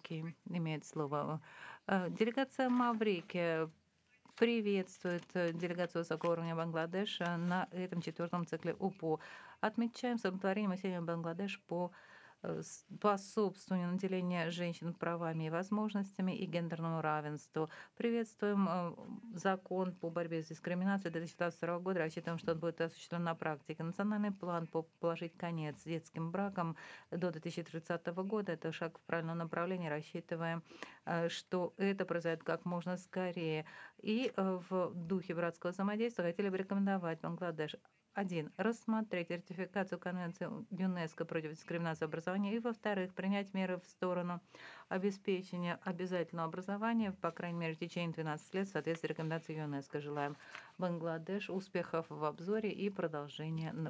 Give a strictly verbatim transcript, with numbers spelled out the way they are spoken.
Маврикий имеет слово. Э, Делегация Маврикия приветствует э, делегацию высокого уровня Бангладеша на этом четвертом цикле УПО. Отмечаем с удовлетворением усилия Бангладеш по э, с- способствованию наделения женщин правами и возможностями и гендерному равенству. Приветствуем э, закон по борьбе с дискриминацией две тысячи двадцать второго года. Рассчитываем, что он будет осуществлен на практике. Национальный план по положить конец детским бракам до две тысячи тридцатого года. Это шаг в правильном направлении. Рассчитываем, э, что это произойдет как можно скорее. И э, в духе братского взаимодействия хотели бы рекомендовать Бангладеш: один. Рассмотреть ратификацию Конвенции ЮНЕСКО против дискриминации образования. И, во-вторых, принять меры в сторону обеспечения обязательного образования, по крайней мере, в течение двенадцати лет в соответствии с рекомендацией ЮНЕСКО. Желаем Бангладеш успехов в обзоре и продолжения